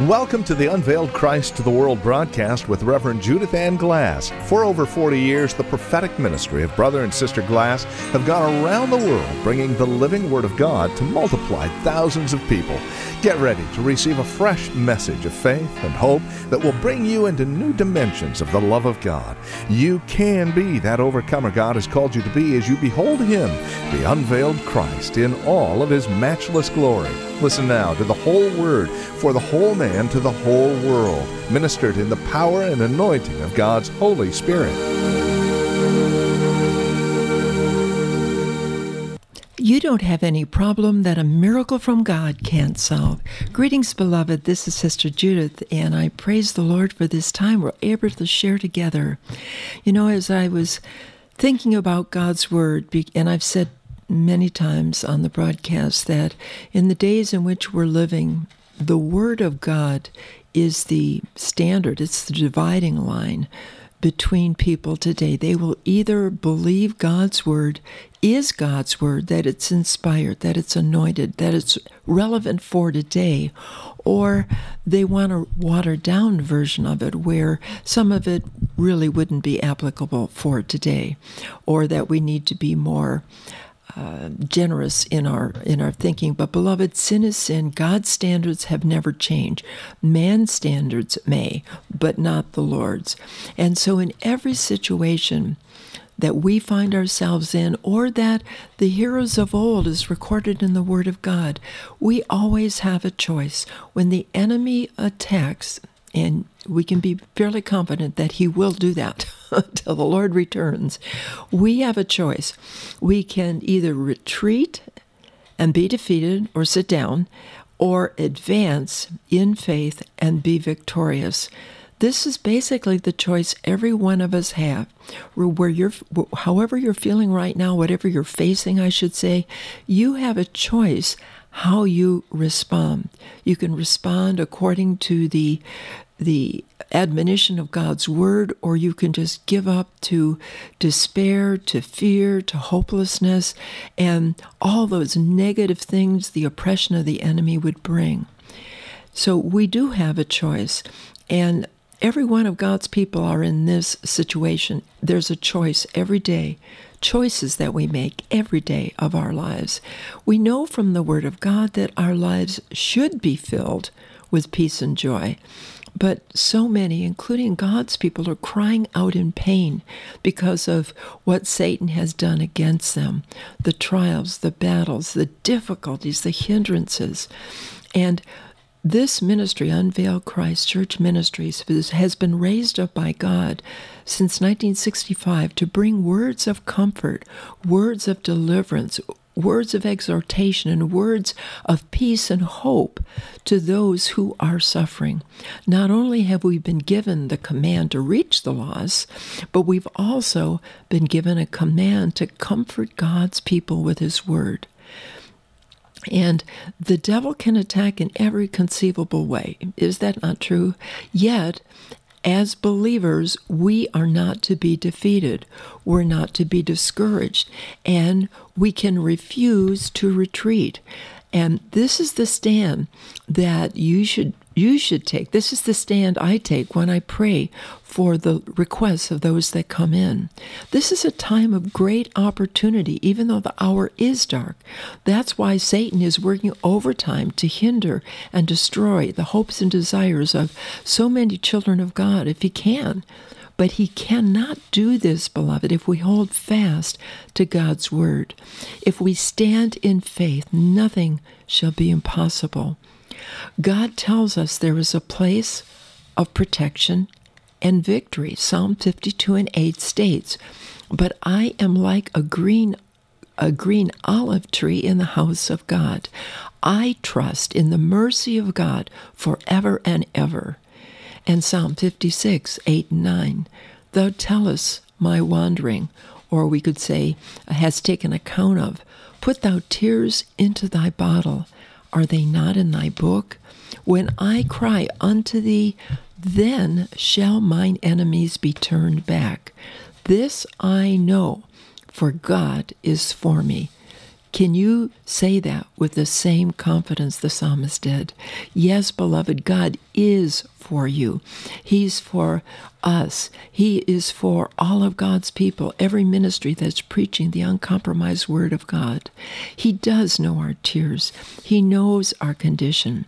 Welcome to the Unveiled Christ to the World broadcast with Reverend Judith Ann Glass. For over 40 years, the prophetic ministry of Brother and Sister Glass have gone around the world bringing the living Word of God to multiply thousands of people. Get ready to receive a fresh message of faith and hope that will bring you into new dimensions of the love of God. You can be that overcomer God has called you to be as you behold Him, the unveiled Christ, in all of His matchless glory. Listen now to the whole Word for the whole man to the whole world, ministered in the power and anointing of God's Holy Spirit. You don't have any problem that a miracle from God can't solve. Greetings, beloved. This is Sister Judith, and I praise the Lord for this time we're able to share together. You know, as I was thinking about God's Word, and I've said many times on the broadcast that in the days in which we're living, the Word of God is the standard. It's the dividing line between people today. They will either believe God's Word is God's Word, that it's inspired, that it's anointed, that it's relevant for today, or they want a watered-down version of it where some of it really wouldn't be applicable for today, or that we need to be more generous in our thinking. But beloved, sin is sin. God's standards have never changed. Man's standards may, but not the Lord's. And so in every situation that we find ourselves in, or that the heroes of old is recorded in the Word of God, we always have a choice. When the enemy attacks, and we can be fairly confident that he will do that until the Lord returns, we have a choice. We can either retreat and be defeated or sit down, or advance in faith and be victorious. This is basically the choice every one of us have. However you're feeling right now, whatever you're facing, I should say, you have a choice how you respond. You can respond according to the admonition of God's Word, or you can just give up to despair, to fear, to hopelessness, and all those negative things the oppression of the enemy would bring. So we do have a choice, and every one of God's people are in this situation. There's a choice every day, choices that we make every day of our lives. We know from the Word of God that our lives should be filled with peace and joy. But so many, including God's people, are crying out in pain because of what Satan has done against them, the trials, the battles, the difficulties, the hindrances. And this ministry, Unveiled Christ Church Ministries, has been raised up by God since 1965 to bring words of comfort, words of deliverance, words of exhortation, and words of peace and hope to those who are suffering. Not only have we been given the command to reach the lost, but we've also been given a command to comfort God's people with His Word. And the devil can attack in every conceivable way. Is that not true? Yet, as believers, we are not to be defeated. We're not to be discouraged. And we can refuse to retreat. And this is the stand that you should take. This is the stand I take when I pray for the requests of those that come in. This is a time of great opportunity, even though the hour is dark. That's why Satan is working overtime to hinder and destroy the hopes and desires of so many children of God, if he can. But he cannot do this, beloved, if we hold fast to God's Word. If we stand in faith, nothing shall be impossible. God tells us there is a place of protection and victory. Psalm 52:8 states, "But I am like a green olive tree in the house of God. I trust in the mercy of God forever and ever." And Psalm 56:8-9, "Thou tellest my wandering," or we could say, has taken account of. "Put thou tears into thy bottle. Are they not in thy book? When I cry unto thee, then shall mine enemies be turned back. This I know, for God is for me. Can you say that with the same confidence the psalmist did? Yes, beloved, God is for you. He's for us. He is for all of God's people, every ministry that's preaching the uncompromised word of God. He does know our tears. He knows our condition.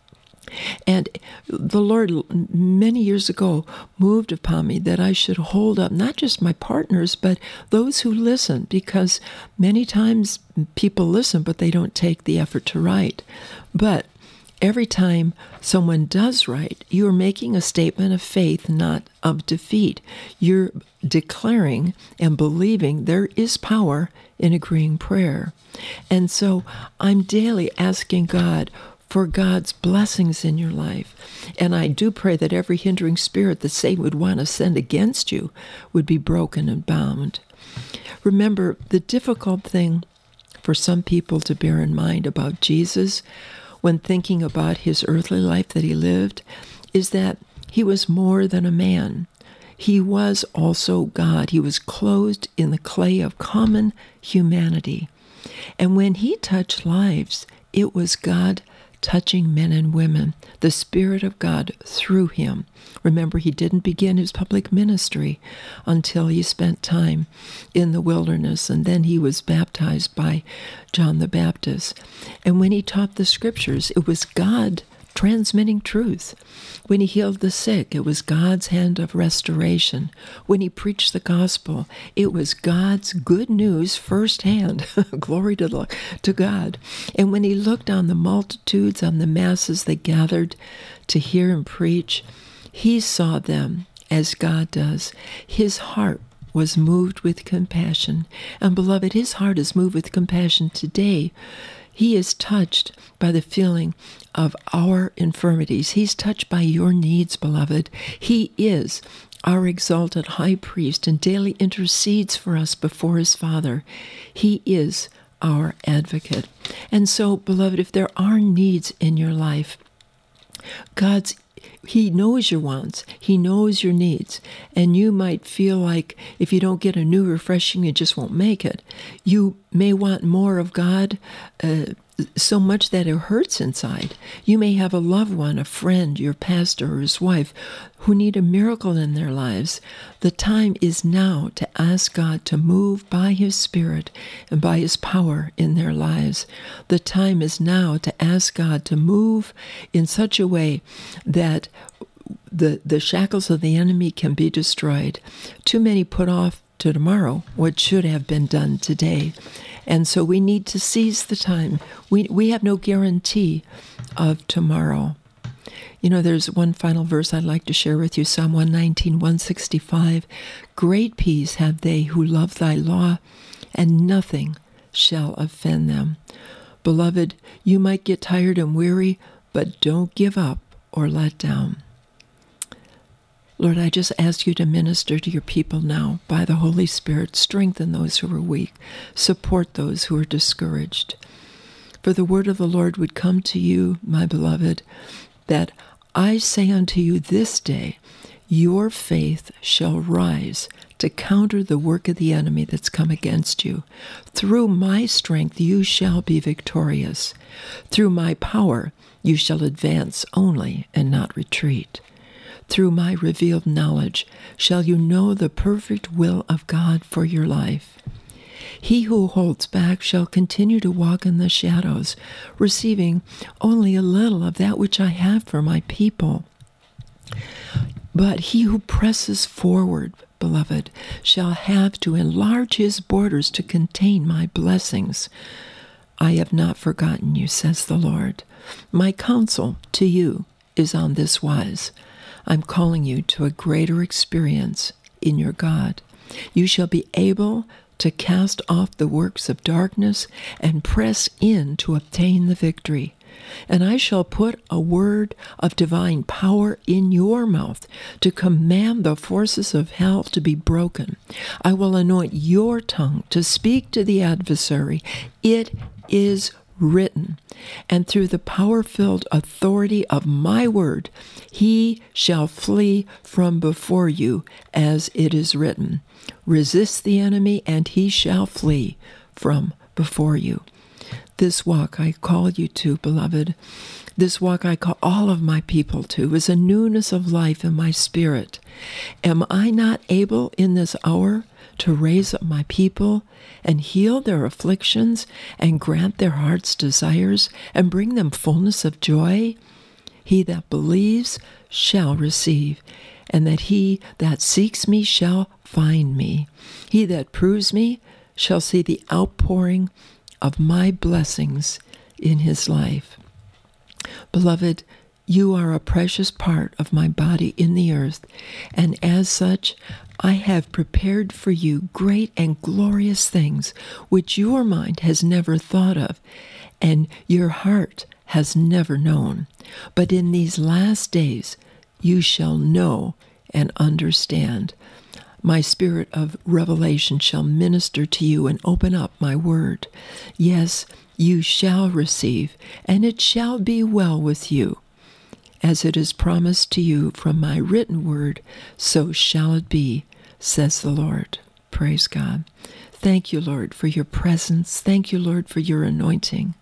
And the Lord, many years ago, moved upon me that I should hold up not just my partners, but those who listen, because many times people listen, but they don't take the effort to write. But every time someone does write, you're making a statement of faith, not of defeat. You're declaring and believing there is power in agreeing prayer. And so I'm daily asking God for God's blessings in your life. And I do pray that every hindering spirit that Satan would want to send against you would be broken and bound. Remember, the difficult thing for some people to bear in mind about Jesus when thinking about his earthly life that he lived is that he was more than a man. He was also God. He was clothed in the clay of common humanity. And when he touched lives, it was God touching men and women, the Spirit of God through him. Remember, he didn't begin his public ministry until he spent time in the wilderness, and then he was baptized by John the Baptist. And when he taught the scriptures, it was God transmitting truth. When he healed the sick, it was God's hand of restoration. When he preached the gospel, it was God's good news firsthand. Glory to God. And when he looked on the multitudes, on the masses that gathered to hear him preach, he saw them as God does. His heart was moved with compassion. And beloved, his heart is moved with compassion today. He is touched by the feeling of our infirmities. He's touched by your needs, beloved. He is our exalted high priest and daily intercedes for us before his Father. He is our advocate. And so, beloved, if there are needs in your life, He knows your wants. He knows your needs. And you might feel like if you don't get a new refreshing, you just won't make it. You may want more of God, so much that it hurts inside. You may have a loved one, a friend, your pastor or his wife, who need a miracle in their lives. The time is now to ask God to move by his Spirit and by his power in their lives. The time is now to ask God to move in such a way that the shackles of the enemy can be destroyed. Too many put off to tomorrow what should have been done today. And so we need to seize the time. We have no guarantee of tomorrow. You know, there's one final verse I'd like to share with you, Psalm 119, 165. Great peace have they who love thy law, and nothing shall offend them. Beloved, you might get tired and weary, but don't give up or let down. Lord, I just ask you to minister to your people now by the Holy Spirit. Strengthen those who are weak. Support those who are discouraged. For the word of the Lord would come to you, my beloved, that I say unto you this day, your faith shall rise to counter the work of the enemy that's come against you. Through my strength you shall be victorious. Through my power you shall advance only and not retreat. Through my revealed knowledge shall you know the perfect will of God for your life. He who holds back shall continue to walk in the shadows, receiving only a little of that which I have for my people. But he who presses forward, beloved, shall have to enlarge his borders to contain my blessings. I have not forgotten you, says the Lord. My counsel to you is on this wise. I'm calling you to a greater experience in your God. You shall be able to cast off the works of darkness and press in to obtain the victory. And I shall put a word of divine power in your mouth to command the forces of hell to be broken. I will anoint your tongue to speak to the adversary. It is written, and through the power-filled authority of my word, he shall flee from before you, as it is written. Resist the enemy, and he shall flee from before you. This walk I call you to, beloved. This walk I call all of my people to is a newness of life in my spirit. Am I not able in this hour to raise up my people and heal their afflictions and grant their heart's desires and bring them fullness of joy? He that believes shall receive, and that he that seeks me shall find me. He that proves me shall see the outpouring of my blessings in his life. Beloved, you are a precious part of my body in the earth, and as such, I have prepared for you great and glorious things which your mind has never thought of, and your heart has never known. But in these last days you shall know and understand. My spirit of revelation shall minister to you and open up my word. Yes, you shall receive, and it shall be well with you. As it is promised to you from my written word, so shall it be, says the Lord. Praise God. Thank you, Lord, for your presence. Thank you, Lord, for your anointing.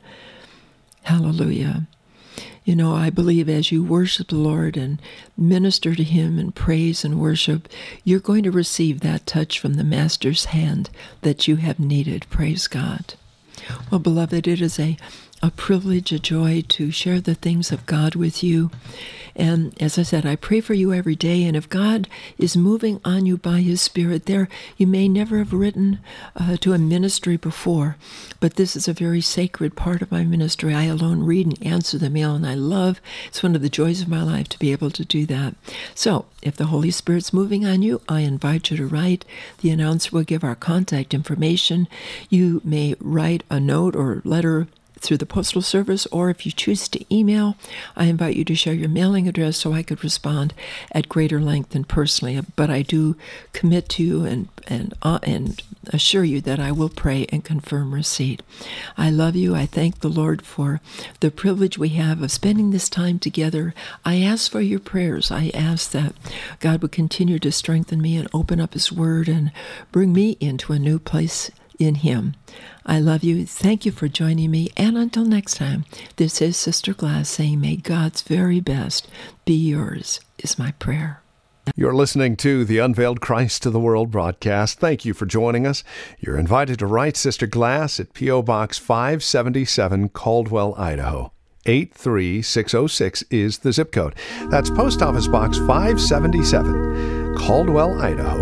Hallelujah. You know, I believe as you worship the Lord and minister to him in praise and worship, you're going to receive that touch from the Master's hand that you have needed. Praise God. Well, beloved, it is a privilege, a joy to share the things of God with you. And as I said, I pray for you every day. And if God is moving on you by his Spirit, there you may never have written to a ministry before, but this is a very sacred part of my ministry. I alone read and answer the mail, and it's one of the joys of my life to be able to do that. So if the Holy Spirit's moving on you, I invite you to write. The announcer will give our contact information. You may write a note or letter through the postal service, or if you choose to email, I invite you to share your mailing address so I could respond at greater length and personally. But I do commit to you and assure you that I will pray and confirm receipt. I love you. I thank the Lord for the privilege we have of spending this time together. I ask for your prayers. I ask that God would continue to strengthen me and open up his word and bring me into a new place in him. I love you. Thank you for joining me. And until next time, this is Sister Glass saying, may God's very best be yours, is my prayer. You're listening to the Unveiled Christ to the World broadcast. Thank you for joining us. You're invited to write Sister Glass at P.O. Box 577, Caldwell, Idaho. 83606 is the zip code. That's Post Office Box 577, Caldwell, Idaho.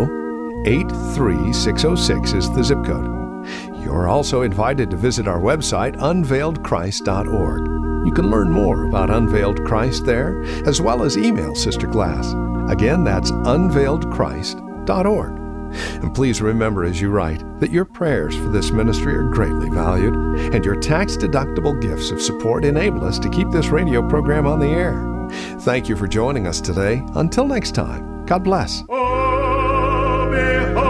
83606 is the zip code. You're also invited to visit our website, unveiledchrist.org. You can learn more about Unveiled Christ there, as well as email Sister Glass. Again, that's unveiledchrist.org. And please remember as you write that your prayers for this ministry are greatly valued, and your tax-deductible gifts of support enable us to keep this radio program on the air. Thank you for joining us today. Until next time, God bless. Oh, behold.